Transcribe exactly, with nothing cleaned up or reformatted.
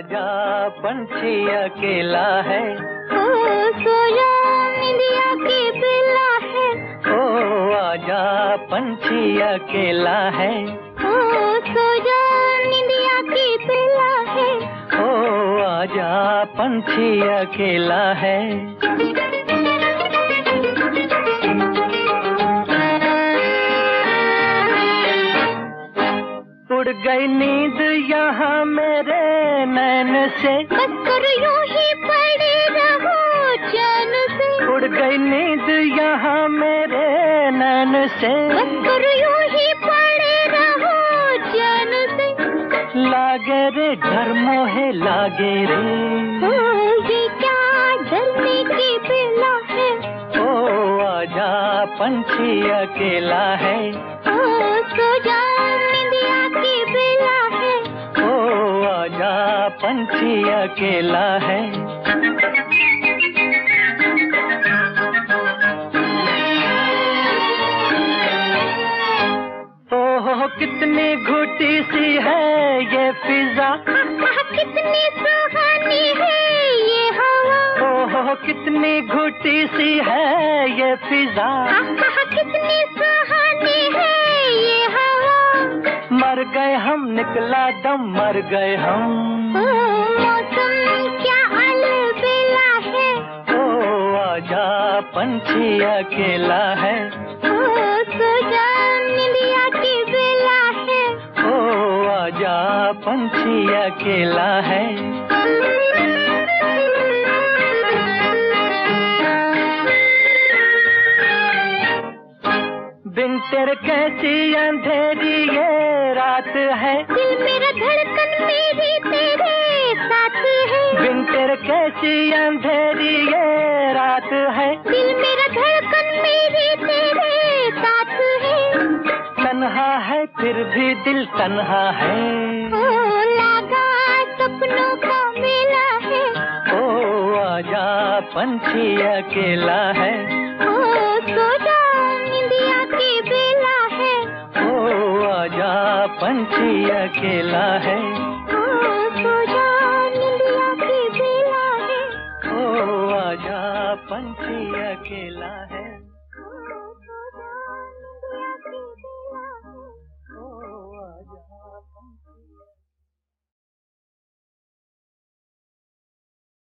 आजा पंछी अकेला है, ओ सोया निंदिया की बेला है, ओ आजा पंछी अकेला है, ओ सोया निंदिया की बेला है, ओ आजा पंछी अकेला है। उड़ गई नींद यहाँ मेरे नैन से, बस कर यूं ही पड़े रहो चैन से, उड़ गई नींद यहाँ मेरे नैन से, बस कर यूं ही पड़े रहो चैन से। लागे रे डर मोहे लागे रे, ओ ये क्या डरने की बेला है, ओ आजा पंछी अकेला है, ओ सो जा निंदिया की बेला है, ओ आजा पंछी अकेला है। ओह कितनी घुटी सी है ये फिजा, कितनी सुहानी है ये हवा, ओह कितनी घुटी सी है ये फिजा, कितनी सुहानी है ये हवा। मर गए हम निकला दम मर गए हम, ओ मौसम क्या अलबेला है, ओ आजा पंछी अकेला है, ओ सो जा निंदिया की बेला है, ओ आजा पंछी अकेला है। बिन तेरे कैसी अंधेरी ये रात है, दिल मेरा धड़कन मेरी तेरे साथ है, बिन तेरे कैसी अंधेरी ये रात है, दिल मेरा धड़कन मेरी तेरे साथ है। तन्हा है फिर भी दिल तन्हा है, ओ लगा सपनों का मेला है, ओ आजा पंछी अकेला है, ओ सो जा निंदिया की बेला है, ओ आजा पंछी अकेला है, ओ सो जा निंदिया की बेला है। ओ आजा पंछी अकेला है।